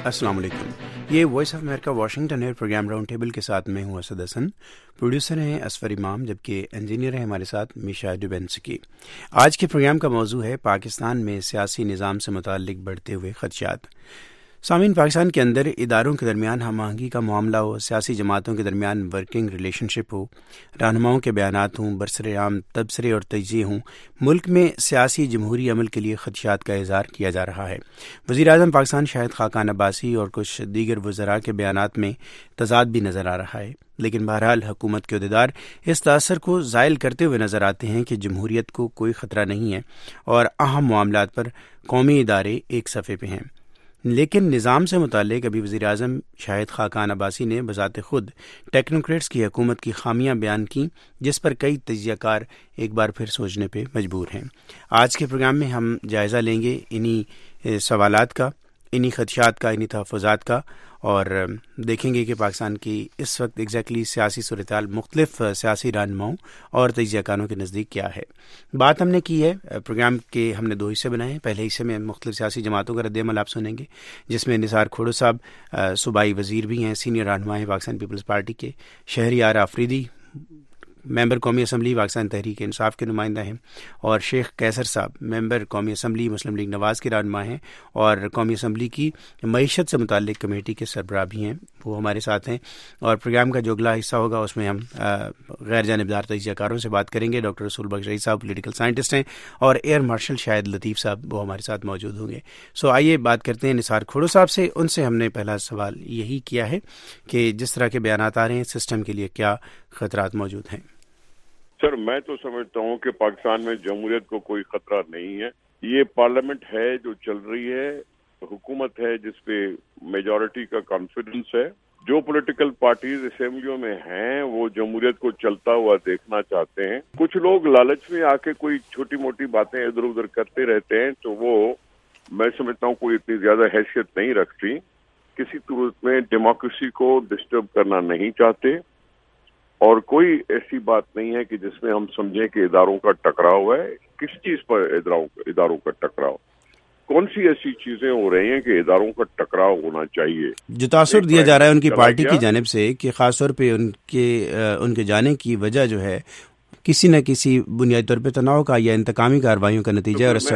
السلام علیکم. یہ voice of America Washington air program round table کے ساتھ میں ہوں اسد حسن. پروڈیوسر ہیں اسفر امام، جبکہ انجینئر ہیں ہمارے ساتھ میشا ڈوبینسکی. آج کے پروگرام کا موضوع ہے پاکستان میں سیاسی نظام سے متعلق بڑھتے ہوئے خدشات. سامعین، پاکستان کے اندر اداروں کے درمیان ہم آہنگی کا معاملہ ہو، سیاسی جماعتوں کے درمیان ورکنگ ریلیشن شپ ہو، رہنماؤں کے بیانات ہوں، برسرعام تبصرے اور تجزیے ہوں، ملک میں سیاسی جمہوری عمل کے لیے خدشات کا اظہار کیا جا رہا ہے. وزیر اعظم پاکستان شاہد خاقان عباسی اور کچھ دیگر وزراء کے بیانات میں تضاد بھی نظر آ رہا ہے، لیکن بہرحال حکومت کے عہدیدار اس تاثر کو زائل کرتے ہوئے نظر آتے ہیں کہ جمہوریت کو کوئی خطرہ نہیں ہے اور اہم معاملات پر قومی ادارے ایک صفحے پہ ہیں. لیکن نظام سے متعلق ابھی وزیر اعظم شاہد خاقان عباسی نے بذات خود ٹیکنوکریٹس کی حکومت کی خامیاں بیان کی، جس پر کئی تجزیہ کار ایک بار پھر سوچنے پہ مجبور ہیں. آج کے پروگرام میں ہم جائزہ لیں گے انہی سوالات کا، انہی خدشات کا، انہی تحفظات کا، اور دیکھیں گے کہ پاکستان کی اس وقت ایگزیکٹلی سیاسی صورتحال مختلف سیاسی رہنماؤں اور تجزیہ کاروں کے نزدیک کیا ہے. بات ہم نے کی ہے، پروگرام کے ہم نے 2 حصے بنائے ہیں. پہلے حصے میں مختلف سیاسی جماعتوں کا رد عمل آپ سنیں گے، جس میں نثار کھوڑو صاحب صوبائی وزیر بھی ہیں، سینئر رہنما ہیں پاکستان پیپلز پارٹی کے، شہریار آفریدی ممبر قومی اسمبلی پاکستان تحریک انصاف کے نمائندہ ہیں، اور شیخ قیصر صاحب ممبر قومی اسمبلی مسلم لیگ نواز کے رہنما ہیں اور قومی اسمبلی کی معیشت سے متعلق کمیٹی کے سربراہ بھی ہیں، وہ ہمارے ساتھ ہیں. اور پروگرام کا جو اگلا حصہ ہوگا اس میں ہم غیر جانبدار تجزیہ کاروں سے بات کریں گے. ڈاکٹر رسول بخش رئی صاحب پولیٹیکل سائنٹسٹ ہیں، اور ایئر مارشل شاہد لطیف صاحب وہ ہمارے ساتھ موجود ہوں گے. آئیے بات کرتے ہیں نثار کھوڑو صاحب سے. ان سے ہم نے پہلا سوال یہی کیا ہے کہ جس طرح کے بیانات آ رہے ہیں سسٹم کے لیے کیا خطرات موجود ہیں؟ سر، میں تو سمجھتا ہوں کہ پاکستان میں جمہوریت کو کوئی خطرہ نہیں ہے. یہ پارلیمنٹ ہے جو چل رہی ہے، حکومت ہے جس پہ میجورٹی کا کانفیڈنس ہے. جو پولیٹیکل پارٹیز اسمبلیوں میں ہیں وہ جمہوریت کو چلتا ہوا دیکھنا چاہتے ہیں. کچھ لوگ لالچ میں آ کے کوئی چھوٹی موٹی باتیں ادھر ادھر کرتے رہتے ہیں، تو وہ میں سمجھتا ہوں کوئی اتنی زیادہ حیثیت نہیں رکھتی. کسی صورت میں ڈیموکریسی کو ڈسٹرب کرنا نہیں چاہتے، اور کوئی ایسی بات نہیں ہے کہ جس میں ہم سمجھیں کہ اداروں کا ٹکراؤ ہے. کس چیز پر اداروں کا ٹکراؤ؟ کون سی ایسی چیزیں ہو رہی ہیں کہ اداروں کا ٹکراؤ ہونا چاہیے؟ جو تاثر دیا جا رہا ہے ان کی پارٹی کی جانب سے کہ خاص طور پہ ان کے جانے کی وجہ جو ہے کسی نہ کسی بنیادی طور پہ تناؤ کا یا انتقامی کارروائیوں کا نتیجہ. اور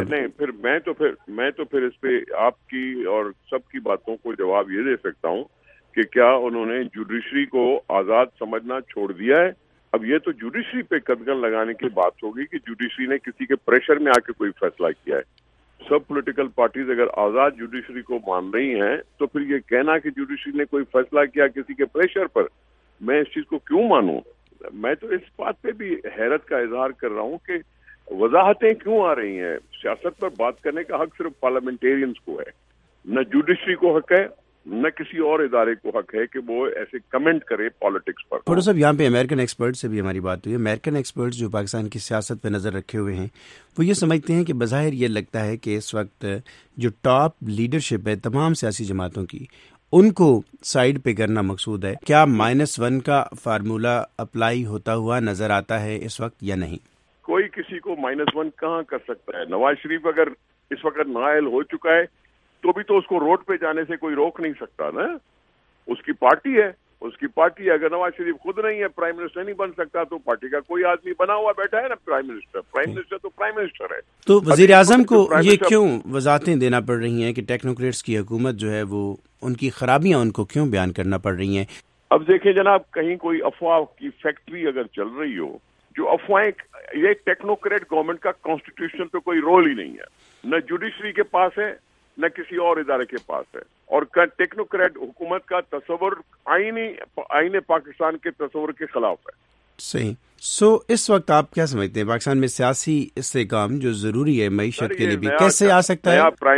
میں تو پھر اس پہ آپ کی اور سب کی باتوں کو جواب یہ دے سکتا ہوں کہ کیا انہوں نے جوڈیشری کو آزاد سمجھنا چھوڑ دیا ہے؟ اب یہ تو جوڈیشری پہ قدغن لگانے کی بات ہوگی کہ جوڈیشری نے کسی کے پریشر میں آ کے کوئی فیصلہ کیا ہے. سب پولیٹیکل پارٹیز اگر آزاد جوڈیشری کو مان رہی ہیں تو پھر یہ کہنا کہ جوڈیشری نے کوئی فیصلہ کیا کسی کے پریشر پر، میں اس چیز کو کیوں مانوں؟ میں تو اس بات پہ بھی حیرت کا اظہار کر رہا ہوں کہ وضاحتیں کیوں آ رہی ہیں. سیاست پر بات کرنے کا حق صرف پارلیمنٹیرینز کو ہے، نہ جوڈیشری کو حق ہے نہ کسی اور ادارے کو حق ہے کہ وہ ایسے کمنٹ کرے پالیٹکس پر. تھوڑا سا یہاں پہ امریکن ایکسپرٹ سے بھی ہماری بات ہوئی ہے. امریکن ایکسپرٹس جو پاکستان کی سیاست پہ نظر رکھے ہوئے ہیں وہ یہ سمجھتے ہیں کہ بظاہر یہ لگتا ہے کہ اس وقت جو ٹاپ لیڈرشپ ہے تمام سیاسی جماعتوں کی، ان کو سائیڈ پہ کرنا مقصود ہے. کیا -1 کا فارمولہ اپلائی ہوتا ہوا نظر آتا ہے اس وقت یا نہیں؟ کوئی کسی کو -1 کہاں کر سکتا ہے. نواز شریف اگر اس وقت نائل ہو چکا ہے تو بھی تو اس کو روڈ پہ جانے سے کوئی روک نہیں سکتا نا. اس کی پارٹی ہے، اگر نواز شریف خود نہیں ہے، پرائم منسٹر نہیں بن سکتا، تو پارٹی کا کوئی آدمی بنا ہوا بیٹھا ہے نا پرائم منسٹر تو پرائم منسٹر ہے. تو وزیر اعظم کو یہ کیوں وضاحتیں دینا پڑ رہی ہیں کہ ٹیکنوکریٹس کی حکومت جو ہے وہ ان کی خرابیاں ان کو کیوں بیان کرنا پڑ رہی ہیں؟ اب دیکھیں جناب، کہیں کوئی افواہ کی فیکٹری اگر چل رہی ہو، جو افواہیں، یہ ٹیکنوکریٹ گورنمنٹ کا کانسٹیٹیوشن پہ کوئی رول ہی نہیں ہے، نہ جوڈیشری کے پاس ہے نہ کسی اور ادارے کے پاس ہے. اور ٹیکنوکریٹ حکومت کا تصور آئین پاکستان کے تصور کے خلاف ہے. صحیح. اس وقت آپ کیا سمجھتے ہیں پاکستان میں سیاسی استحکام جو ضروری ہے معیشت کے لیے بھی کیسے آ سکتا ہے؟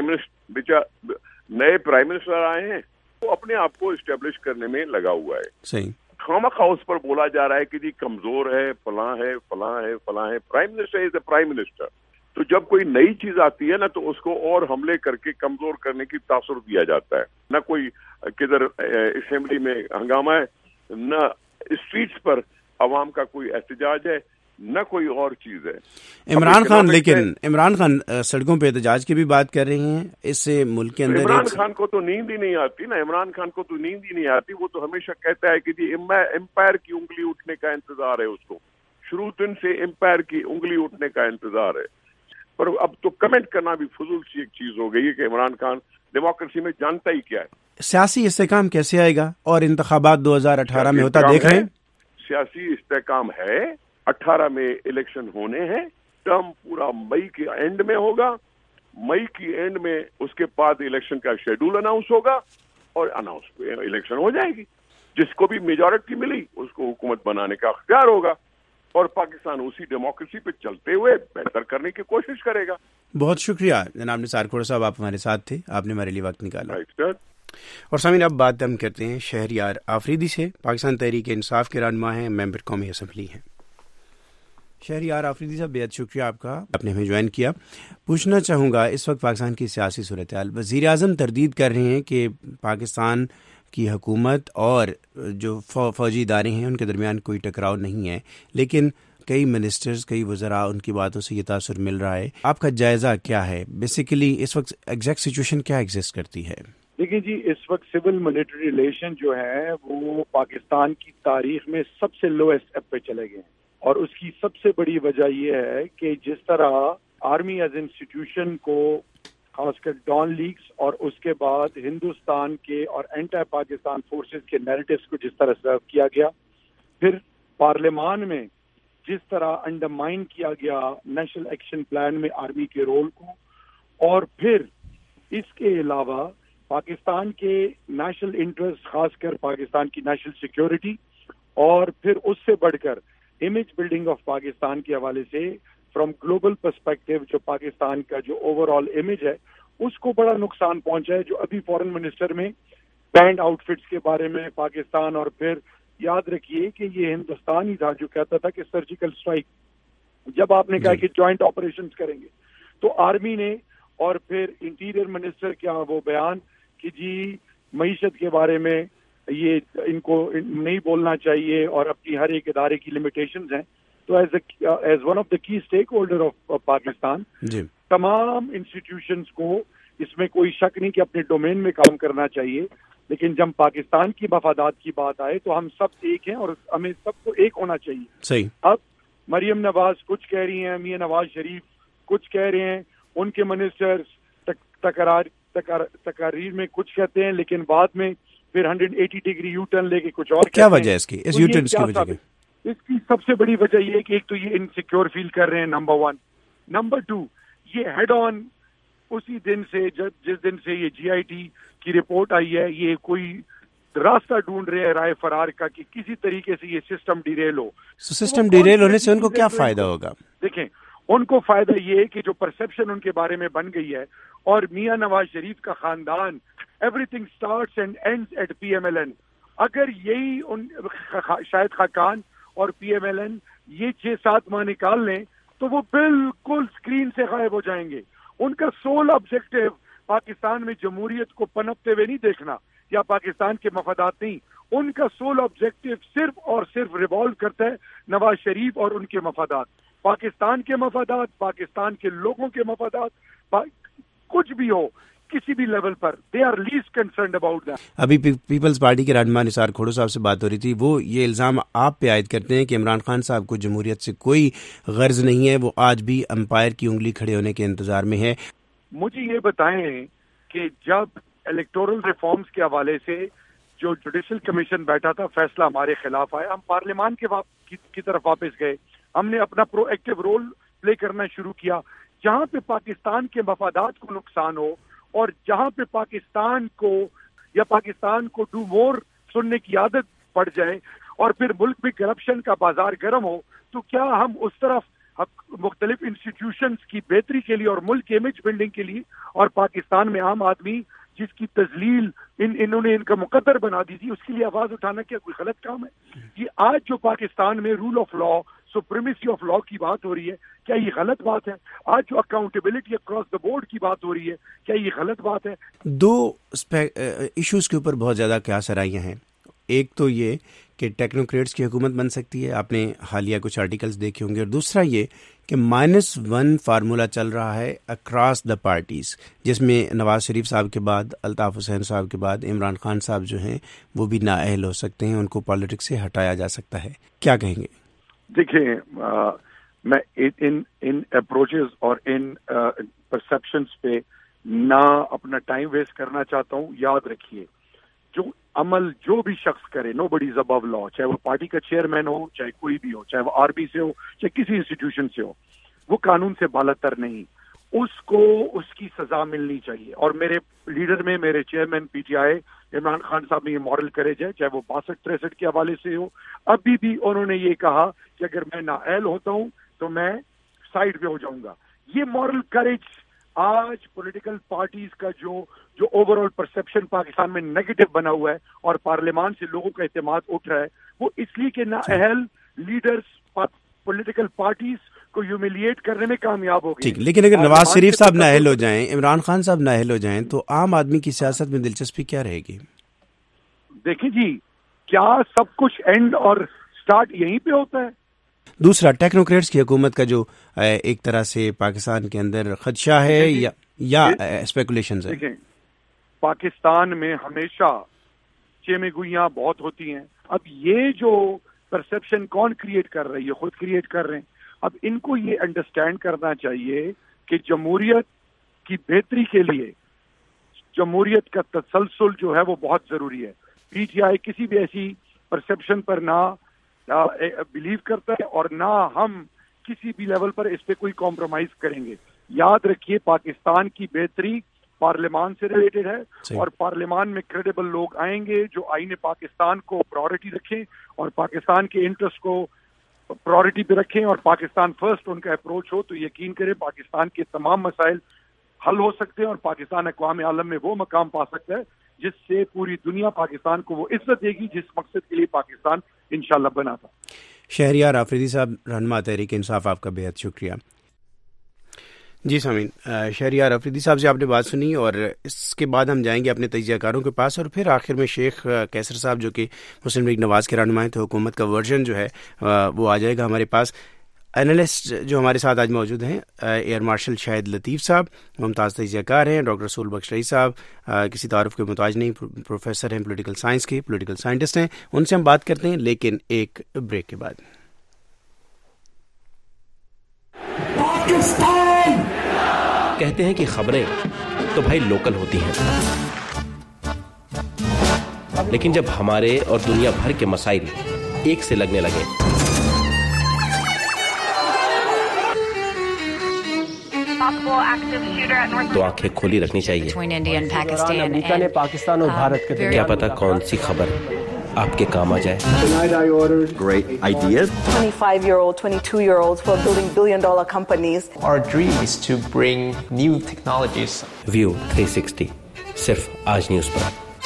نئے پرائم منسٹر آئے ہیں، وہ اپنے آپ کو اسٹیبلش کرنے میں لگا ہوا ہے. صحیح. خامخواہ اس پر بولا جا رہا ہے کہ جی کمزور ہے، فلاں ہے. Prime minister is a prime minister. تو جب کوئی نئی چیز آتی ہے نا تو اس کو اور حملے کر کے کمزور کرنے کی تاثر دیا جاتا ہے. نہ کوئی کدھر اسمبلی میں ہنگامہ ہے، نہ اسٹریٹس پر عوام کا کوئی احتجاج ہے، نہ کوئی اور چیز ہے. عمران خان سڑکوں پہ احتجاج کی بھی بات کر رہی ہیں. اس سے ملک کے اندر عمران خان کو تو نیند ہی نہیں آتی نا. عمران خان کو تو نیند ہی نہیں آتی. وہ تو ہمیشہ کہتا ہے کہ جی امپائر کی انگلی اٹھنے کا انتظار ہے. اس کو شروع دن سے امپائر کی انگلی اٹھنے کا انتظار ہے. پر اب تو کمنٹ کرنا بھی فضول سی ایک چیز ہو گئی ہے کہ عمران خان ڈیموکریسی میں جانتا ہی کیا ہے. سیاسی استحکام کیسے آئے گا؟ اور انتخابات 2018 میں ہوتا دیکھ رہے ہیں. سیاسی استحکام ہے. 18 میں الیکشن ہونے ہیں. ٹرم پورا مئی کے اینڈ میں ہوگا. مئی کی اینڈ میں اس کے بعد الیکشن کا شیڈول اناؤنس ہوگا اور الیکشن ہو جائے گی. جس کو بھی میجورٹی ملی اس کو حکومت بنانے کا اختیار ہوگا اور پاکستان اسی ڈیموکریسی پہ چلتے ہوئے بہتر کرنے کی کوشش کرے گا. بہت شکریہ جناب نثار کھوڑا صاحب، آپ ہمارے ساتھ تھے، آپ نے ہمارے لیے وقت نکالا. اور سامعین، اب بات ہم کرتے ہیں شہریار آفریدی سے. پاکستان تحریک انصاف کے رہنما ہیں، ممبر قومی اسمبلی ہیں. شہریار آفریدی صاحب، بہت شکریہ آپ کا، آپ نے ہمیں جوائن کیا. پوچھنا چاہوں گا، اس وقت پاکستان کی سیاسی صورتحال، وزیر اعظم تردید کر رہے ہیں کہ پاکستان کی حکومت اور جو فوجی ادارے ہیں ان کے درمیان کوئی ٹکراؤ نہیں ہے، لیکن کئی منسٹرز، کئی وزراء، ان کی باتوں سے یہ تاثر مل رہا ہے. آپ کا جائزہ کیا ہے؟ بیسیکلی اس وقت ایگزیکٹ سچویشن کیا ایگزسٹ کرتی ہے؟ دیکھیں جی، اس وقت سول ملٹری ریلیشن جو ہے وہ پاکستان کی تاریخ میں سب سے لویسٹ اسٹیپ پہ چلے گئے ہیں. اور اس کی سب سے بڑی وجہ یہ ہے کہ جس طرح آرمی ایز انسٹیٹیوشن کو خاص کر ڈان لیگز اور اس کے بعد ہندوستان کے اور اینٹی پاکستان فورسز کے نیریٹیوز کو جس طرح سرو کیا گیا، پھر پارلیمان میں جس طرح انڈرمائن کیا گیا نیشنل ایکشن پلان میں آرمی کے رول کو، اور پھر اس کے علاوہ پاکستان کے نیشنل انٹرسٹ، خاص کر پاکستان کی نیشنل سیکیورٹی، اور پھر اس سے بڑھ کر امیج بلڈنگ آف پاکستان کے حوالے سے فرام گلوبل پرسپیکٹو جو پاکستان کا جو اوور آل امیج ہے اس کو بڑا نقصان پہنچا ہے. جو ابھی فورن منسٹر میں بینڈ آؤٹ فٹس کے بارے میں پاکستان، اور پھر یاد رکھیے کہ یہ ہندوستان ہی تھا جو کہتا تھا کہ سرجیکل اسٹرائک، جب آپ نے کہا کہ جوائنٹ آپریشنز کریں گے تو آرمی نے، اور پھر انٹیریئر منسٹر کیا وہ بیان کہ جی معیشت کے بارے میں یہ ان کو نہیں بولنا چاہیے اور اپنی ہر ایک ادارے کی لمیٹیشنز ہیں. تو ایز ون آف دا کی اسٹیک ہولڈر آف پاکستان تمام انسٹیٹیوشنز کو اس میں کوئی شک نہیں کہ اپنے ڈومین میں کام کرنا چاہیے، لیکن جب پاکستان کی مفادات کی بات آئے تو ہم سب ایک ہیں اور ہمیں سب کو ایک ہونا چاہیے. صحیح. اب مریم نواز کچھ کہہ رہی ہیں، میاں نواز شریف کچھ کہہ رہے ہیں، ان کے منسٹرز تقاریر میں کچھ کہتے ہیں، لیکن بعد میں پھر 180 ڈگری یو ٹرن لے کے کچھ اور. کیا وجہ ہے اس کی، اس یو ٹرن کی وجہ؟ اس کی سب سے بڑی وجہ یہ ہے کہ ایک تو یہ انسیکیور فیل کر رہے ہیں، نمبر 1. نمبر 2، یہ ہیڈ آن اسی دن سے جس دن سے یہ جی آئی ٹی کی رپورٹ آئی ہے، یہ کوئی راستہ ڈھونڈ رہے ہیں رائے فرار کا کہ کسی طریقے سے یہ سسٹم ڈیریل ہو. سسٹم ڈیریل ہونے سے ان کو کیا فائدہ ہوگا؟ دیکھیں، ان کو فائدہ یہ ہے کہ جو پرسپشن ان کے بارے میں بن گئی ہے، اور میاں نواز شریف کا خاندان everything starts and ends at P M L N. اگر یہی شاہد خاقان اور پی ایم ایل این یہ 6-7 ماہ نکال لیں تو وہ بالکل اسکرین سے غائب ہو جائیں گے. ان کا سول آبجیکٹو پاکستان میں جمہوریت کو پنپتے ہوئے نہیں دیکھنا یا پاکستان کے مفادات نہیں. ان کا سول آبجیکٹو صرف اور صرف ریوالو کرتا ہے نواز شریف اور ان کے مفادات، پاکستان کے مفادات، پاکستان کے لوگوں کے مفادات. کچھ بھی ہو کسی بھی لیول پر they are least concerned about that. ابھی پیپلز پارٹی کے رہنما نثار کھوڑا صاحب سے بات ہو رہی تھی، وہ یہ الزام آپ پہ عائد کرتے ہیں کہ عمران خان صاحب کو جمہوریت سے کوئی غرض نہیں ہے، وہ آج بھی امپائر کی انگلی کھڑے ہونے کے انتظار میں ہے. مجھے یہ بتائیں کہ جب الیکٹورل ریفارمز کے حوالے سے جو جوڈیشل کمیشن بیٹھا تھا، فیصلہ ہمارے خلاف آیا، ہم پارلیمان کی طرف واپس گئے، ہم نے اپنا پرو ایکٹیو رول پلے کرنا شروع کیا. جہاں پہ پاکستان کے مفادات کو نقصان ہو اور جہاں پہ پاکستان کو ڈو مور سننے کی عادت پڑ جائے اور پھر ملک میں کرپشن کا بازار گرم ہو، تو کیا ہم اس طرف مختلف انسٹیٹیوشنز کی بہتری کے لیے اور ملک کی امیج بلڈنگ کے لیے، اور پاکستان میں عام آدمی جس کی تذلیل انہوں نے ان کا مقدر بنا دی تھی، اس کے لیے آواز اٹھانا کیا کوئی غلط کام ہے؟ یہ آج جو پاکستان میں rule of law, supremacy of law کی بات ہو رہی ہے، کیا یہ غلط بات ہے؟ آج جو اکاؤنٹیبلٹی اکراس دا بورڈ کی بات ہو رہی ہے، کیا یہ غلط بات ہے؟ دو ایشوز کے اوپر بہت زیادہ قیاس آرائیاں ہیں. ایک تو یہ کہ ٹیکنوکریٹس کی حکومت بن سکتی ہے؟ آپ نے حالیہ کچھ آرٹیکلز دیکھے ہوں گے. اور دوسرا یہ کہ -1 فارمولا چل رہا ہے اکراس دا پارٹیز، جس میں نواز شریف صاحب کے بعد، الطاف حسین صاحب کے بعد عمران خان صاحب جو ہیں وہ بھی نااہل ہو سکتے ہیں، ان کو پالیٹکس سے ہٹایا جا سکتا ہے. کیا کہیں گے؟ دیکھیں، میں ان اپروچز اور ان پرسپشنز پہ نہ اپنا ٹائم ویسٹ کرنا چاہتا ہوں. یاد رکھیے، جو عمل جو بھی شخص کرے، نو بڈی از ابو لا، چاہے وہ پارٹی کا چیئرمین ہو، چاہے کوئی بھی ہو، چاہے وہ آرمی سے ہو، چاہے کسی انسٹیٹیوشن سے ہو، وہ قانون سے بالاتر نہیں. اس کو اس کی سزا ملنی چاہیے. اور میرے لیڈر میں، میرے chairman P T I Imran Khan صاحب میں یہ مورل کریج ہے، چاہے وہ 62-63 کے حوالے سے ہو. ابھی بھی انہوں نے یہ کہا کہ اگر میں نااہل ہوتا ہوں تو میں سائڈ پہ ہو جاؤں گا. یہ مورل کریج آج پولیٹیکل پارٹیز کا جو اوور آل پرسپشن پاکستان میں نیگیٹو بنا ہوا ہے اور پارلیمان سے لوگوں کا اعتماد اٹھ رہا ہے، وہ اس لیے کہ نااہل لیڈرز پولیٹیکل پارٹیز کو ہیوملیٹ کرنے میں کامیاب ہو گئے. ٹھیک، لیکن اگر نواز شریف صاحب نااہل ہو جائیں، عمران خان صاحب نااہل ہو جائیں، تو عام آدمی کی سیاست میں دلچسپی کیا رہے گی؟ دیکھیں جی، کیا سب کچھ اینڈ اور سٹارٹ یہیں پہ ہوتا ہے؟ دوسرا، ٹیکنوکریٹس کی حکومت کا جو ایک طرح سے پاکستان کے اندر خدشہ ہے یا اسپیکولیشنز ہے. دیکھیں، پاکستان میں ہمیشہ چیمے گوئیاں بہت ہوتی ہیں. اب یہ جو پرسپشن کون کریٹ کر رہی ہے؟ خود کریٹ کر رہے ہیں. اب ان کو یہ انڈرسٹینڈ کرنا چاہیے کہ جمہوریت کی بہتری کے لیے جمہوریت کا تسلسل جو ہے وہ بہت ضروری ہے. پی ٹی آئی کسی بھی ایسی پرسپشن پر نہ بلیو کرتا ہے اور نہ ہم کسی بھی لیول پر اس پہ کوئی کمپرومائز کریں گے. یاد رکھیے، پاکستان کی بہتری پارلیمان سے ریلیٹڈ ہے اور پارلیمان میں کریڈیبل لوگ آئیں گے جو آئین پاکستان کو پرائورٹی رکھیں اور پاکستان کے انٹرسٹ کو پرائورٹی پہ رکھیں اور پاکستان فرسٹ ان کا اپروچ ہو. تو یقین کریں پاکستان کے تمام مسائل حل ہو سکتے ہیں اور پاکستان اقوام عالم میں وہ مقام پا سکتا ہے جس سے پوری دنیا پاکستان کو وہ عزت دے گی جس مقصد کے لیے پاکستان انشاءاللہ بنا تھا. شہریار آفریدی صاحب، رہنما تحریک انصاف، آپ کا بہت شکریہ. جی سامعین، شہریار آفریدی صاحب سے آپ نے بات سنی اور اس کے بعد ہم جائیں گے اپنے تجزیہ کاروں کے پاس اور پھر آخر میں شیخ کیسر صاحب جو کہ مسلم لیگ نواز کے رہنما ہیں، تو حکومت کا ورژن جو ہے وہ آ جائے گا ہمارے پاس. اینالسٹ جو ہمارے ساتھ آج موجود ہیں، ایئر مارشل شاہد لطیف صاحب، ممتاز تجزیہ کار ہیں. ڈاکٹر رسول بخش رئی صاحب کسی تعارف کے محتاج نہیں، پروفیسر ہیں پولیٹیکل سائنس کے، پولیٹیکل سائنٹسٹ ہیں. ان سے ہم بات کرتے ہیں لیکن ایک بریک کے بعد. پاکستان کہتے ہیں کہ خبریں تو بھائی لوکل ہوتی ہیں، لیکن جب ہمارے اور دنیا بھر کے مسائل ایک سے لگنے لگے تو آنکھیں کھولی رکھنی چاہیے. امریکہ نے پاکستان اور بھارت کے کیا پتا کون سی خبر آپ کے کام آ جائے. Great ideas. 25-year-old, 22-year-olds who are building billion-dollar companies. Our dream is to bring new technologies. View 360 صرف آج نیوز پر.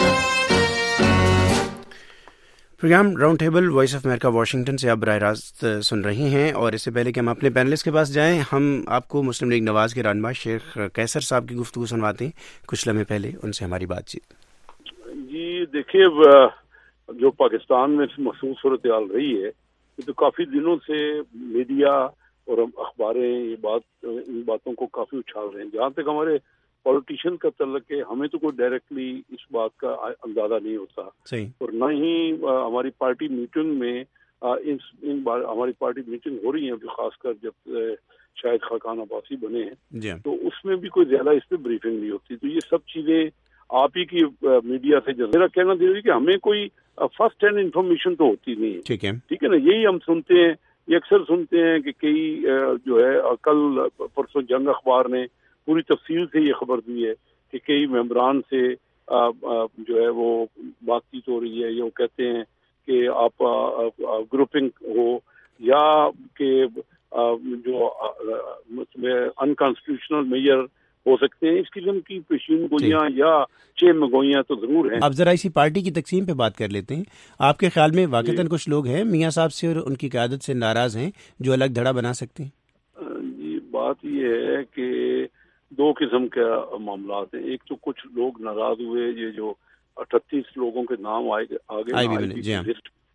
Programme round table voice of America Washington سے آپ براہ راست سن رہے ہیں، اور اس سے پہلے کہ ہم اپنے پینلسٹ کے پاس جائیں، ہم آپ کو مسلم لیگ نواز کے رہنما شیخ کیسر صاحب کی گفتگو سنواتے ہیں. کچھ لمحے پہلے ان سے ہماری بات چیت. جی دیکھیے، جو پاکستان میں مخصوص صورتحال رہی ہے، یہ تو کافی دنوں سے میڈیا اور اخباریں ان باتوں کو کافی اچھال رہے ہیں. جہاں تک ہمارے پولیٹیشین کا تعلق ہے، ہمیں تو کوئی ڈائریکٹلی اس بات کا اندازہ نہیں ہوتا اور نہ ہی ہماری پارٹی میٹنگ میں ہماری پارٹی میٹنگ ہو رہی ہے ابھی، خاص کر جب شاہد خاقان عباسی بنے ہیں تو اس میں بھی کوئی زیادہ اس پہ بریفنگ نہیں ہوتی. تو یہ سب چیزیں آپ ہی کی میڈیا سے میرا کہنا ضروری کہ ہمیں کوئی فرسٹ ہینڈ انفارمیشن تو ہوتی نہیں ہے. ٹھیک ہے نا، یہی ہم سنتے ہیں، یہ اکثر سنتے ہیں کہ کئی جو ہے کل پرسوں جنگ اخبار نے پوری تفصیل سے یہ خبر دی ہے کہ کئی ممبران سے جو ہے وہ بات چیت ہو رہی ہے، یہ وہ کہتے ہیں کہ آپ گروپنگ ہو یا کہ جو انکانسٹیٹیوشنل میئر ہو سکتے ہیں، اس قسم کی پیشین گوئیاں یا چیم گوئیاں تو ضرور ہیں. اب ذرا اسی پارٹی کی تقسیم پہ بات کر لیتے ہیں. آپ کے خیال میں واقعتاً کچھ لوگ ہیں میاں صاحب سے اور ان کی قیادت سے ناراض ہیں جو الگ دھڑا بنا سکتے ہیں؟ جی بات یہ ہے کہ دو قسم کے معاملات ہیں. ایک تو کچھ لوگ ناراض ہوئے، یہ جو 38 لوگوں کے نام آگے لسٹ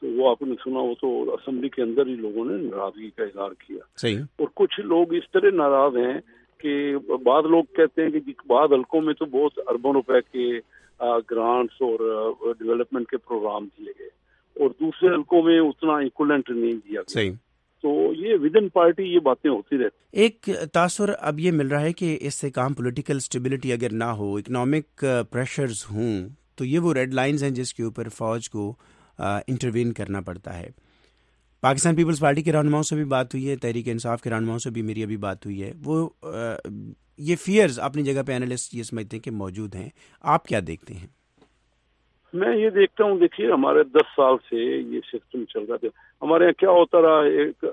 تو وہ آپ نے سنا وہ تو اسمبلی کے اندر ہی لوگوں نے ناراضگی کا اظہار کیا. صحیح. اور کچھ لوگ اس طرح ناراض ہیں کہ بعض لوگ کہتے ہیں کہ بعض حلقوں میں تو بہت اربوں روپے کے گرانٹس اور ڈیولپمنٹ کے پروگرام دیے گئے اور دوسرے حلقوں میں اتنا ایکولنٹ نہیں دیا گیا. صحیح. تو یہ ود ان پارٹی یہ باتیں ہوتی رہتی. ایک تاثر اب یہ مل رہا ہے کہ اس سے کام پولیٹیکل اسٹیبلٹی اگر نہ ہو، اکنامک پریشرز ہوں، تو یہ وہ ریڈ لائنز ہیں جس کے اوپر فوج کو انٹروین کرنا پڑتا ہے. پاکستان پیپلز پارٹی کے رہنماؤں سے بھی بات ہوئی ہے، تحریک انصاف کے رہنماؤں سے بھی میری ابھی بات ہوئی ہے. وہ یہ فیئرز اپنی جگہ پہ انالسٹ یہ سمجھتے ہیں کہ موجود ہیں. آپ کیا دیکھتے ہیں؟ میں یہ دیکھتا ہوں، دیکھیے ہمارے 10 سال سے یہ سسٹم چل رہا تھا. ہمارے یہاں کیا ہوتا رہا، ایک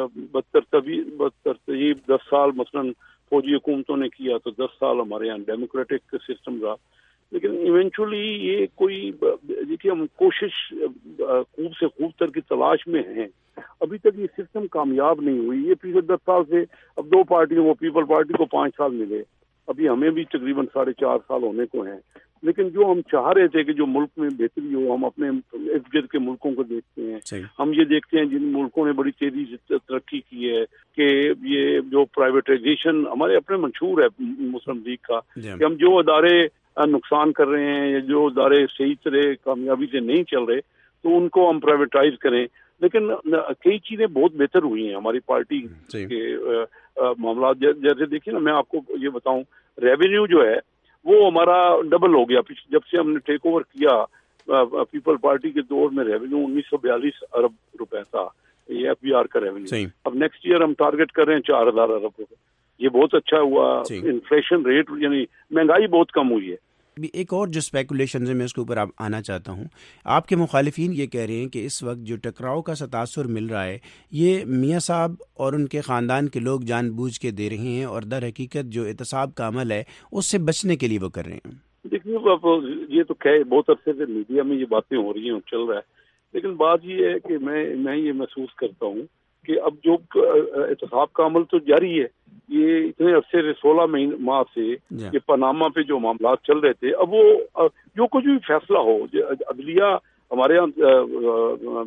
بدترتیب 10 سال مثلاً فوجی حکومتوں نے کیا تو 10 سال ہمارے یہاں ڈیموکریٹک سسٹم رہا. لیکن ایونچولی یہ کوئی دیکھیے ہم کوشش خوب سے خوب تر کی تلاش میں ہیں. ابھی تک یہ سسٹم کامیاب نہیں ہوئی. یہ پچھلے 10 سال سے اب 2 پارٹیوں کو، پیپل پارٹی کو 5 سال ملے، ابھی ہمیں بھی تقریباً 4.5 سال ہونے کو ہیں. لیکن جو ہم چاہ رہے تھے کہ جو ملک میں بہتری ہو، ہم اپنے ارد گرد کے ملکوں کو دیکھتے ہیں. ہم یہ دیکھتے ہیں جن ملکوں نے بڑی تیزی سے ترقی کی ہے کہ یہ جو پرائیویٹائزیشن ہمارے اپنے منشور ہے مسلم لیگ کا کہ ہم جو ادارے نقصان کر رہے ہیں یا جو ادارے صحیح طرح کامیابی سے نہیں چل رہے تو ان کو ہم پرائیویٹائز کریں. لیکن کئی چیزیں بہت بہتر ہوئی ہیں ہماری پارٹی کے معاملات. جیسے دیکھیے نا، میں آپ کو یہ بتاؤں، ریونیو جو ہے وہ ہمارا ڈبل ہو گیا جب سے ہم نے ٹیک اوور کیا. پیپل پارٹی کے دور میں ریونیو 1942 ارب روپے تھا، یہ ایف بی آر کا ریونیو. اب نیکسٹ ایئر ہم ٹارگٹ کر رہے ہیں 4000 ارب روپے. یہ بہت اچھا ہوا. انفلیشن ریٹ یعنی مہنگائی بہت کم ہوئی ہے. ایک اور جو اسپیکولیشن ہے میں اس کے اوپر آنا چاہتا ہوں. آپ کے مخالفین یہ کہہ رہے ہیں کہ اس وقت جو ٹکراؤ کا تاثر مل رہا ہے یہ میاں صاحب اور ان کے خاندان کے لوگ جان بوجھ کے دے رہے ہیں اور در حقیقت جو احتساب کا عمل ہے اس سے بچنے کے لیے وہ کر رہے ہیں. دیکھیے یہ تو بہت عرصے سے میڈیا میں یہ باتیں ہو رہی ہیں، چل رہا ہے. لیکن بات یہ ہے کہ میں یہ محسوس کرتا ہوں کہ اب جو احتساب کا عمل تو جاری ہے. یہ اتنے عرصے سے 16 ماہ سے یہ پاناما پہ جو معاملات چل رہے تھے، اب وہ جو کچھ بھی فیصلہ ہو، عدلیہ ہمارے یہاں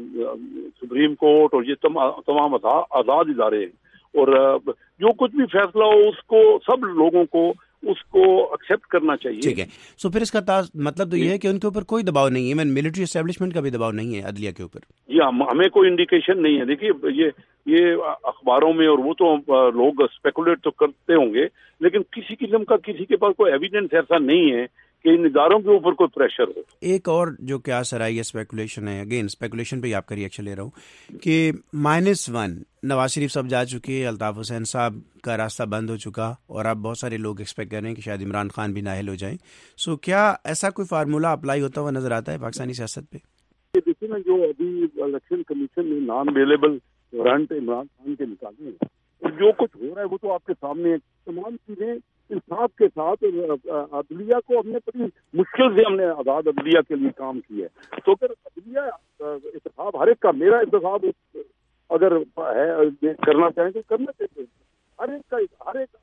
سپریم کورٹ اور یہ تمام آزاد ادارے ہیں اور جو کچھ بھی فیصلہ ہو اس کو سب لوگوں کو اس کو ایکسیپٹ کرنا چاہیے. ٹھیک ہے. سو پھر اس کا مطلب تو یہ ہے کہ ان کے اوپر کوئی دباؤ نہیں ہے، ایون ملٹری اسٹیبلشمنٹ کا بھی دباؤ نہیں ہے عدلیہ کے اوپر. ہمیں کوئی انڈیکیشن نہیں ہے. دیکھیے یہ اخباروں میں اور وہ تو لوگ اسپیکولیٹ تو کرتے ہوں گے، لیکن کسی قسم کا کسی کے پاس کوئی ایویڈنس ایسا نہیں ہے کہ ان اداروں کے اوپر کوئی پریشر ہو. ایک اور جو کیا سرائی اسپیکولیشن ہے، اگین اسپیکولیشن پہ آپ کا ریئیکشن لے رہا ہوں کہ -1 نواز شریف صاحب جا چکے، الطاف حسین صاحب کا راستہ بند ہو چکا اور اب بہت سارے لوگ ایکسپیکٹ کر رہے ہیں کہ شاید عمران خان بھی نااہل ہو جائیں. سو کیا ایسا کوئی فارمولہ اپلائی ہوتا ہوا نظر آتا ہے پاکستانی سیاست پہ؟ دیکھیے نا، جو ابھی الیکشن کمیشن نے non bailable warrant Imran Khan کے نکالے ہیں، جو کچھ ہو رہا ہے وہ تو آپ کے سامنے ہے. تمام چیزیں انصاف کے ساتھ عدلیہ کو ہم نے بڑی مشکل سے ہم نے آزاد عدلیہ کے لیے کام کیا ہے. تو اگر عدلیہ انتخاب ہر ایک کا، میرا انتخاب اگر ہے کرنا چاہیں تو کرنا چاہیے. ہر ایک کا، ہر ایک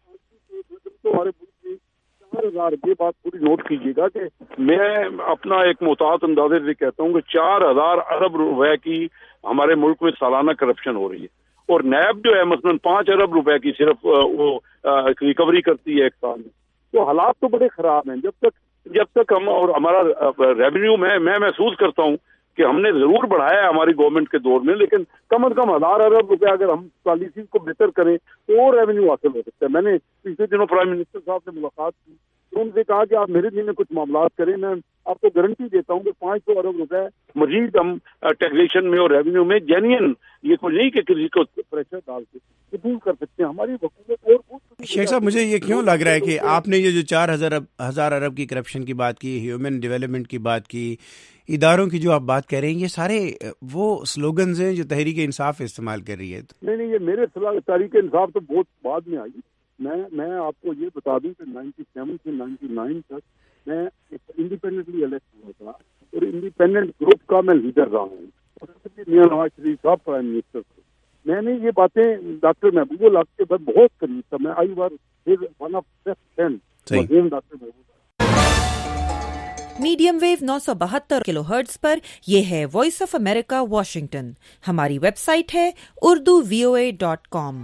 تو ہمارے ملک میں 4000، یہ بات پوری نوٹ کیجیے گا کہ میں اپنا ایک محتاط اندازے سے کہتا ہوں کہ 4000 ارب روپے کی ہمارے ملک میں سالانہ کرپشن ہو رہی ہے اور نیب جو ہے مثلاً 5 ارب روپے کی صرف وہ ریکوری کرتی ہے ایک سال میں. تو حالات تو بڑے خراب ہیں. جب تک ہم اور ہمارا ریونیو میں محسوس کرتا ہوں کہ ہم نے ضرور بڑھایا ہے ہماری گورنمنٹ کے دور میں، لیکن کم از کم 1000 ارب روپے اگر ہم پالیسی کو بہتر کریں تو اور ریونیو حاصل ہو سکتا ہے. میں نے پچھلے دنوں پرائم منسٹر صاحب سے ملاقات کی تو ان سے کہا کہ آپ میرے لیے میں کچھ معاملات کریں. میں آپ کو گارنٹی دیتا ہوں کہ 500 ارب روپے مزید ہم ٹیکسیشن میں اور ریونیو میں جینین، یہ کوئی نہیں کہ کسی کو پریشر ڈال کے قبول کر سکتے ہیں. ہماری حکومت اور شیخ صاحب مجھے یہ کیوں لگ رہا ہے کہ آپ نے یہ جو 4000 ارب کی کرپشن کی بات کی، ہیومن ڈیولپمنٹ کی بات کی، اداروں کی جو آپ بات کر رہے ہیں، یہ سارے وہ سلوگنز ہیں جو تحریک انصاف استعمال کر رہی ہے. نہیں، یہ میرے تحریک انصاف تو بہت بعد میں آئی. میں آپ کو یہ بتا دوں کہ 97 سے 99 تک میں انڈیپینڈنٹلی الیکٹ ہوا تھا اور انڈیپینڈنٹ گروپ کا میں لیڈر رہا ہوں. میاں نواز شریف صاحب پرائم منسٹر تھے. میں نے یہ باتیں ڈاکٹر محبوب اللہ کے بعد بہت قریب تھا. میں آئی بار one of best friend doctor Mehboob. Medium wave 972 kilohertz पर यह है वॉइस ऑफ अमेरिका वाशिंगटन। हमारी वेबसाइट है urduvoa.com।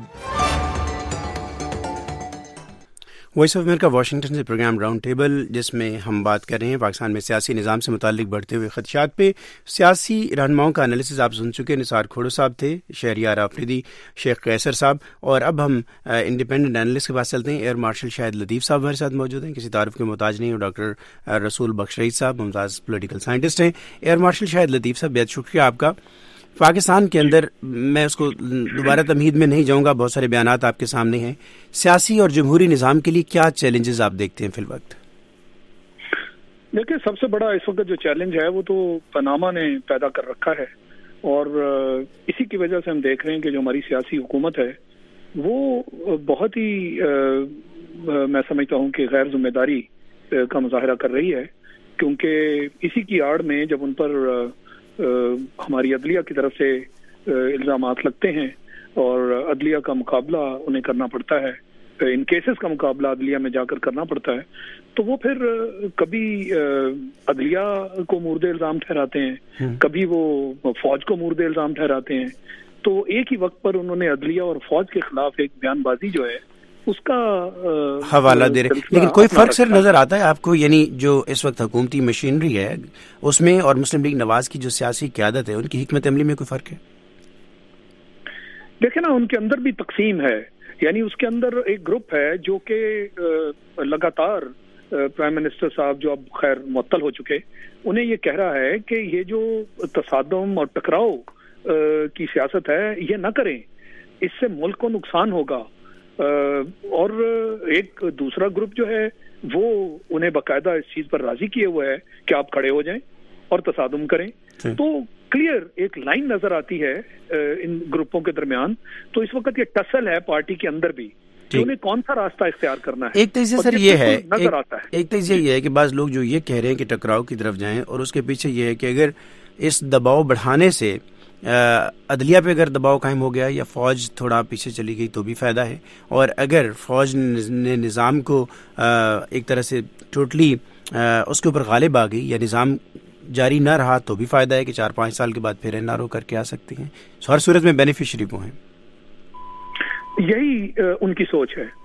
Voice of America Washington से प्रोग्राम राउंड टेबल, जिसमें हम बात कर रहे हैं पाकिस्तान में सियासी निज़ाम से मुताल्लिक बढ़ते हुए खदशात पे। सियासी रहनुमाओं का एनालिसिस आप सुन चुके। निसार खोड़ो साहब थे, शहरियार आफरीदी, शेख कैसर साहब, और अब हम इंडिपेंडेंट एनालिस्ट के पास चलते हैं। एयर मार्शल शाहिद लतीफ़ साहब हमारे साथ मौजूद हैं, किसी तारुफ के मोहताज नहीं। और डॉक्टर रसूल बख्श रईस साहब मुमताज़ पॉलिटिकल साइंटिस्ट हैं। एयर मार्शल शाहिद लतीफ़ साहब, बेहद शुक्रिया आपका। पाकिस्तान के अंदर, मैं उसको दोबारा तमहीद में नहीं जाऊंगा, बहुत सारे बयानात आपके सामने हैं। सियासी और जमहूरी निज़ाम के लिए क्या चैलेंजेस आप देखते हैं फिल वक्त? देखिए, सबसे बड़ा इस वक्त जो चैलेंज है वो तो पनामा ने पैदा कर रखा है, और इसी की वजह से हम देख रहे हैं कि जो हमारी सियासी हुकूमत है वो बहुत ही मैं समझता हूँ कि गैर जिम्मेदारी का मुजाहरा कर रही है, क्योंकि इसी की आड़ में जब उन पर हमारी अदलिया की तरफ से इल्जामात लगते हैं और अदलिया का मुकाबला उन्हें करना पड़ता है, इन केसेस का मुकाबला अदलिया में जाकर करना पड़ता है, तो वो फिर कभी अदलिया को मुर्द इल्जाम ठहराते हैं, कभी वो फौज को मुर्द इल्जाम ठहराते हैं। तो एक ही वक्त पर उन्होंने अदलिया और फौज के खिलाफ एक बयानबाजी जो है उसका हवाला दे रहे। लेकिन कोई फर्क सर नजर आता है आपको, यानी जो इस वक्त हुकूमती मशीनरी है उसमें और मुस्लिम लीग नवाज की जो सियासी क़यादत है उनकी हिकमत अमली में कोई फर्क है? देखे ना, उनके अंदर भी तकसीम है। यानी उसके अंदर एक ग्रुप है जो कि लगातार प्राइम मिनिस्टर साहब, जो अब खैर मुअत्तल हो चुके, उन्हें ये कह रहा है कि ये जो तसादम और टकराव की सियासत है ये न करें, इससे मुल्क को नुकसान होगा। और एक दूसरा ग्रुप जो है वो उन्हें बाकायदा इस चीज पर राजी किए हुए है कि आप खड़े हो जाएं और तसादुम करें। तो क्लियर एक लाइन नजर आती है इन ग्रुपों के दरमियान। तो इस वक्त ये टसल है पार्टी के अंदर भी कि उन्हें कौन सा रास्ता इख्तियार करना है। एक तेजी सर ये है, एक तेजी ये है कि बाज लोग जो ये कह रहे हैं कि टकराव की तरफ जाएं, और उसके पीछे ये है कि अगर इस दबाव बढ़ाने से अदलिया पे अगर दबाव कायम हो गया या फौज थोड़ा पीछे चली गई तो भी फ़ायदा है, और अगर फौज ने निज़ाम को एक तरह से टोटली उसके ऊपर गालिब आ गई या निज़ाम जारी ना रहा तो भी फ़ायदा है कि 4-5 साल के बाद फिर एनआरओ करके आ सकती हैं। हर सूरत में बेनिफिशरी वो हैं। यही उनकी सोच है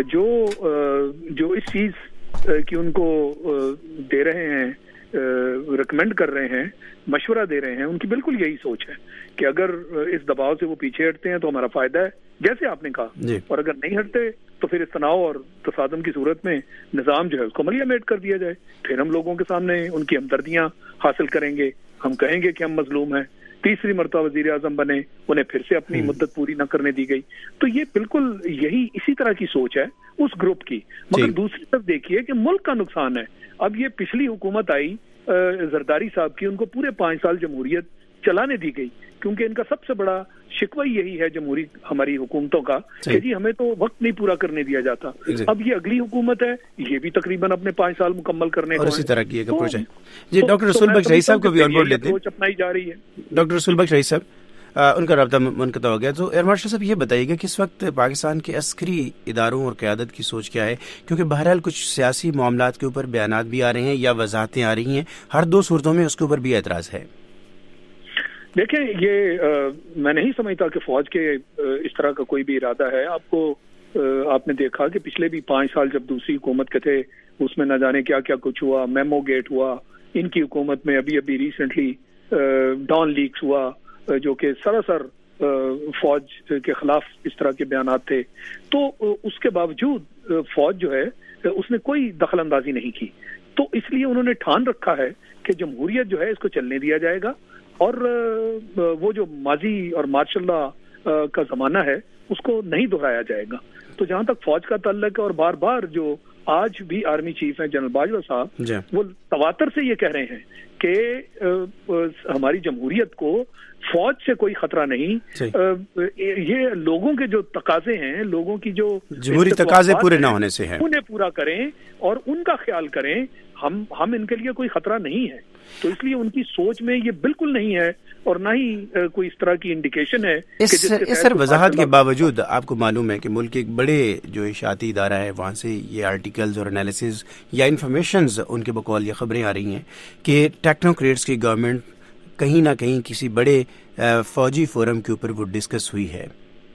जो इस चीज़ की उनको दे रहे हैं, रिकमेंड कर रहे हैं, मशवरा दे रहे हैं। उनकी बिल्कुल यही सोच है कि अगर इस दबाव से वो पीछे हटते हैं तो हमारा फायदा है, जैसे आपने कहा, और अगर नहीं हटते तो फिर इस तनाव और तसादम की सूरत में निज़ाम जो है उसको मलियामेट कर दिया जाए। फिर हम लोगों के सामने उनकी हमदर्दियां हासिल करेंगे, हम कहेंगे कि हम मजलूम हैं, तीसरी मरतबा वजीर आजम बने, उन्हें फिर से अपनी मुद्दत पूरी न करने दी गई। तो ये बिल्कुल यही इसी तरह की सोच है उस ग्रुप की। मगर दूसरी तरफ देखिए कि मुल्क का नुकसान है। अब ये पिछली हुकूमत आई जरदारी साहब की, उनको पूरे 5 साल जमहूरियत चलाने दी गई, क्योंकि इनका सबसे बड़ा शिकवा यही है जमहूरी हमारी हुकूमतों का कि जी हमें तो वक्त नहीं पूरा करने दिया जाता। अब ये अगली हुकूमत है, ये भी तकरीबन अपने 5 साल मुकम्मल करने और इसी तरह की एक अप्रोच है। जी, डॉक्टर रसूल बख्श रईस साहब को भी ऑन बोर्ड लेते हैं। अपनाई जा रही है। डॉक्टर रसूल बख्श रईस साहब, उनका रब्ता मुनक़ता हो गया, तो एयर मार्शल साहब ये बताइएगा कि इस वक्त पाकिस्तान के अस्करी इदारों और क़यादत की सोच क्या है? क्योंकि बहरहाल कुछ सियासी मामलात के ऊपर बयानात भी आ रहे हैं या वजाहतें आ रही हैं, हर दो सूरतों में उसके ऊपर भी एतराज़ है। देखें, ये मैं नहीं समझता कि फौज के इस तरह का कोई भी इरादा है। आपने देखा कि पिछले भी 5 साल जब दूसरी हुकूमत के थे उसमें न जाने क्या क्या कुछ हुआ, मेमो गेट हुआ, इनकी हुकूमत में अभी रिसेंटली डॉन लीक्स हुआ, जो कि सरासर फौज के खिलाफ इस तरह के बयानात थे। तो उसके बावजूद फौज जो है उसने कोई दखल अंदाजी नहीं की। तो इसलिए उन्होंने ठान रखा है कि जमहूरियत जो है इसको चलने दिया जाएगा, और वो जो माजी और मार्शल लॉ का जमाना है उसको नहीं दोहराया जाएगा। तो जहां तक फौज का ताल्लुक है, और बार बार जो आज भी आर्मी चीफ हैं जनरल बाजवा साहब, वो तवातर से ये कह रहे हैं कि हमारी जमहूरियत को फौज से कोई खतरा नहीं, ये लोगों के जो तकाजे हैं, लोगों की जो जमहूरी तकाजे पूरे ना होने से है, उन्हें पूरा करें और उनका ख्याल करें। हम इनके लिए कोई खतरा नहीं है। تو اس لیے ان کی سوچ میں یہ بالکل نہیں ہے اور نہ ہی کوئی اس طرح کی انڈیکیشن ہے. اس وضاحت کے باوجود آپ کو معلوم ہے کہ ملک کے ایک بڑے جو اشاعتی ادارہ ہے وہاں سے یہ آرٹیکلز اور انالیسز یا انفارمیشنز ان کے بقول یہ خبریں آ رہی ہیں کہ ٹیکنوکریٹس کی گورنمنٹ کہیں نہ کہیں کسی بڑے فوجی فورم کے اوپر وہ ڈسکس ہوئی ہے.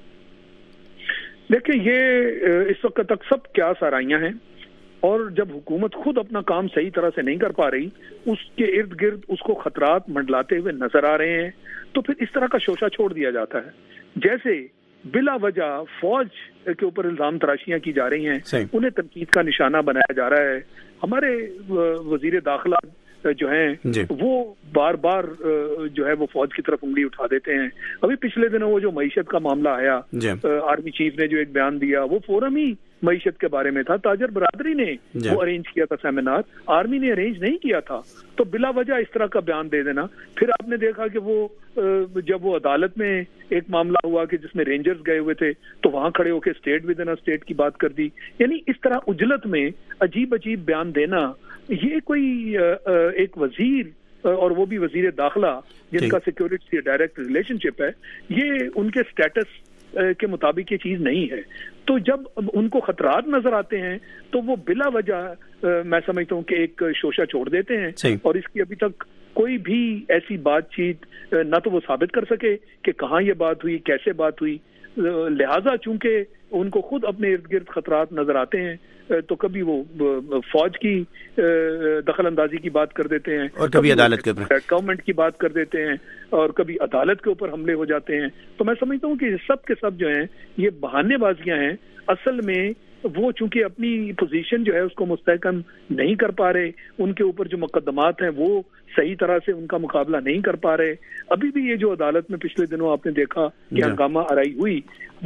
دیکھیں یہ اس وقت تک سب کیا سرائیاں ہیں اور جب حکومت خود اپنا کام صحیح طرح سے نہیں کر پا رہی, اس کے ارد گرد اس کو خطرات منڈلاتے ہوئے نظر آ رہے ہیں, تو پھر اس طرح کا شوشہ چھوڑ دیا جاتا ہے. جیسے بلا وجہ فوج کے اوپر الزام تراشیاں کی جا رہی ہیں, انہیں تنقید کا نشانہ بنایا جا رہا ہے. ہمارے وزیر داخلہ جو ہیں وہ بار بار جو ہے وہ فوج کی طرف انگلی اٹھا دیتے ہیں. ابھی پچھلے دنوں وہ جو معیشت کا معاملہ آیا, آرمی چیف نے جو ایک بیان دیا وہ فورم ہی معیشت کے بارے میں تھا. تاجر برادری نے وہ ارینج کیا تھا سیمینار, آرمی نے ارینج نہیں کیا تھا. تو بلا وجہ اس طرح کا بیان دے دینا. پھر آپ نے دیکھا کہ وہ جب وہ عدالت میں ایک معاملہ ہوا کہ جس میں رینجرز گئے ہوئے تھے تو وہاں کھڑے ہو کے اسٹیٹ ود ان اسٹیٹ کی بات کر دی. یعنی اس طرح اجلت میں عجیب عجیب بیان دینا, یہ کوئی ایک وزیر اور وہ بھی وزیر داخلہ جن کا سیکورٹی سے ڈائریکٹ ریلیشن شپ ہے, یہ ان کے سٹیٹس کے مطابق یہ چیز نہیں ہے. تو جب ان کو خطرات نظر آتے ہیں تو وہ بلا وجہ میں سمجھتا ہوں کہ ایک شوشہ چھوڑ دیتے ہیں, اور اس کی ابھی تک کوئی بھی ایسی بات چیت نہ تو وہ ثابت کر سکے کہ کہاں یہ بات ہوئی, کیسے بات ہوئی. لہذا چونکہ ان کو خود اپنے ارد گرد خطرات نظر آتے ہیں تو کبھی وہ فوج کی دخل اندازی کی بات کر دیتے ہیں, اور کبھی عدالت کے اوپر گورنمنٹ کی بات کر دیتے ہیں, اور کبھی عدالت کے اوپر حملے ہو جاتے ہیں. تو میں سمجھتا ہوں کہ سب کے سب جو ہیں یہ بہانے بازیاں ہیں. اصل میں وہ چونکہ اپنی پوزیشن جو ہے اس کو مستحکم نہیں کر پا رہے, ان کے اوپر جو مقدمات ہیں وہ صحیح طرح سے ان کا مقابلہ نہیں کر پا رہے. ابھی بھی یہ جو عدالت میں پچھلے دنوں آپ نے دیکھا کہ ہنگامہ آرائی ہوئی,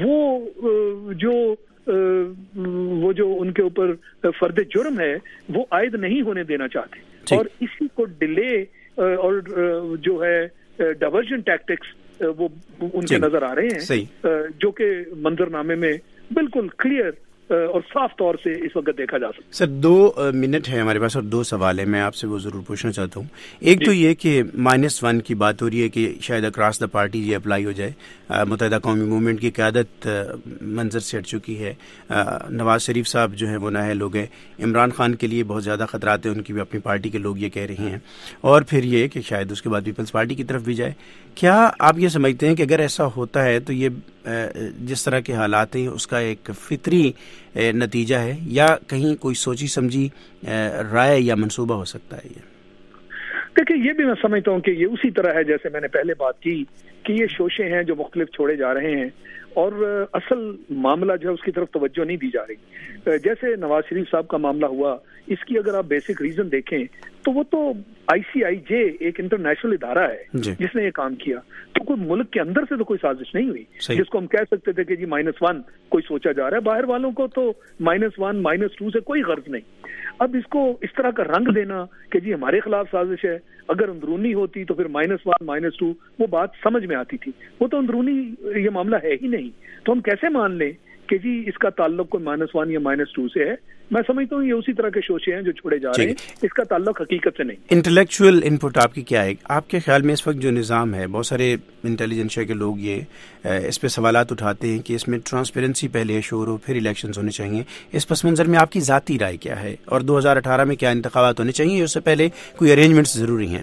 وہ جو ان کے اوپر فرد جرم ہے وہ عائد نہیں ہونے دینا چاہتے, اور اسی کو ڈیلے اور جو ہے ڈائیورژن ٹیکٹکس وہ ان کے نظر آ رہے ہیں, جو کہ منظرنامے میں بالکل کلیئر اور صاف طور سے اس وقت دیکھا جا سکتا ہے. سر 2 منٹ ہے ہمارے پاس اور 2 سوال ہیں, میں آپ سے وہ ضرور پوچھنا چاہتا ہوں. ایک تو یہ کہ -1 کی بات ہو رہی ہے کہ شاید اکراس دا پارٹی یہ اپلائی ہو جائے. متحدہ قومی موومنٹ کی قیادت منظر سے ہٹ چکی ہے. نواز شریف صاحب جو ہیں وہ نااہل ہو گئے. عمران خان کے لیے بہت زیادہ خطرات ہیں, ان کی بھی اپنی پارٹی کے لوگ یہ کہہ رہے ہیں, اور پھر یہ کہ شاید اس کے بعد پیپلز پارٹی کی طرف بھی جائے. کیا آپ یہ سمجھتے ہیں کہ اگر ایسا ہوتا ہے تو یہ جس طرح کے حالات ہیں اس کا ایک فطری نتیجہ ہے, یا کہیں کوئی سوچی سمجھی رائے یا منصوبہ ہو سکتا ہے؟ یہ دیکھیں, یہ بھی میں سمجھتا ہوں کہ یہ اسی طرح ہے جیسے میں نے پہلے بات کی کہ یہ شوشے ہیں جو مختلف چھوڑے جا رہے ہیں, اور اصل معاملہ جو ہے اس کی طرف توجہ نہیں دی جا رہی. جیسے نواز شریف صاحب کا معاملہ ہوا, اس کی اگر آپ بیسک ریزن دیکھیں تو وہ تو ICIJ ایک انٹرنیشنل ادارہ ہے جس نے یہ کام کیا. تو کوئی ملک کے اندر سے تو کوئی سازش نہیں ہوئی جس کو ہم کہہ سکتے تھے کہ جی -1 کوئی سوچا جا رہا ہے. باہر والوں کو تو -1 -2 سے کوئی غرض نہیں. اب اس کو اس طرح کا رنگ دینا کہ جی ہمارے خلاف سازش ہے, اگر اندرونی ہوتی تو پھر -1 -2 وہ بات سمجھ میں آتی تھی. وہ تو اندرونی یہ معاملہ ہے ہی نہیں, تو ہم کیسے مان لیں کہ جی اس کا تعلق کوئی -1 یا -2 سے ہے. میں سمجھتا ہوں یہ اسی طرح کے شوشے ہیں جو چھوڑے جا رہے ہیں, اس کا تعلق حقیقت سے نہیں. انٹلیکچوئل انپٹ آپ کی کیا ہے؟ آپ کے خیال میں اس وقت جو نظام ہے, بہت سارے انٹیلیجنشیا کے لوگ یہ اس پہ سوالات اٹھاتے ہیں کہ اس میں ٹرانسپیرنسی پہلے شور ہو, پھر الیکشنز ہونے چاہیے. اس پس منظر میں آپ کی ذاتی رائے کیا ہے, اور 2018 میں کیا انتخابات ہونے چاہیے, اس سے پہلے کوئی ارینجمنٹس ضروری ہیں؟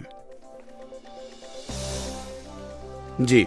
جی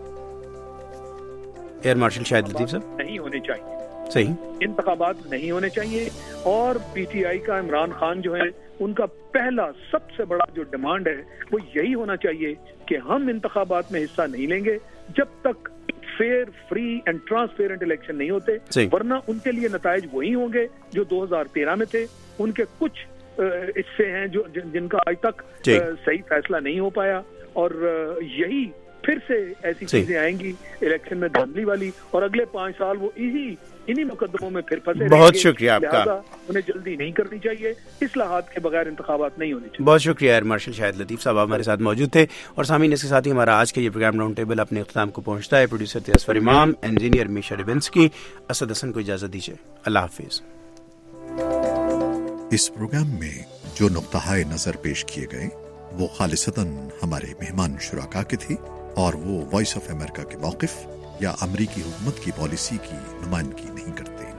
ایئر مارشل شاہد لطیف صاحب. نہیں ہونے چاہیے, صحیح, انتخابات نہیں ہونے چاہیے. اور PTI کا عمران خان جو ہے ان کا پہلا سب سے بڑا جو ڈیمانڈ ہے وہ یہی ہونا چاہیے کہ ہم انتخابات میں حصہ نہیں لیں گے جب تک fair, free and transparent election نہیں ہوتے, ورنہ ان کے لیے نتائج وہی ہوں گے جو 2013 میں تھے. ان کے کچھ حصے ہیں جو جن کا آج تک صحیح فیصلہ نہیں ہو پایا, اور یہی پھر سے ایسی چیزیں آئیں گی الیکشن میں دھاندلی والی, اور اگلے 5 سال وہ انہی مقدموں میں پھر پھنسے. بہت شکریہ آپ کا. انہیں جلدی نہیں کرنی چاہیے, اصلاحات کے بغیر انتخابات نہیں ہونے چاہیے. بہت شکریہ ایئر مارشل شاہد لطیف صاحب, ہمارے ساتھ موجود تھے. اور سامعین, اس کے ساتھ ہی ہمارا آج کا یہ پروگرام راؤنڈ ٹیبل اپنے اختتام کو پہنچتا ہے. پروڈیوسر تھے اصفر امام, انجینئر میشا ڈبنسکی, اسد حسن کو اجازت دیجیے. اللہ حافظ. اس پروگرام میں جو نقطہ نظر پیش کیے گئے وہ خالصتاً ہمارے مہمان شرکا کے تھے اور وہ وائس آف امریکہ کے موقف یا امریکی حکومت کی پالیسی کی نمائندگی نہیں کرتے۔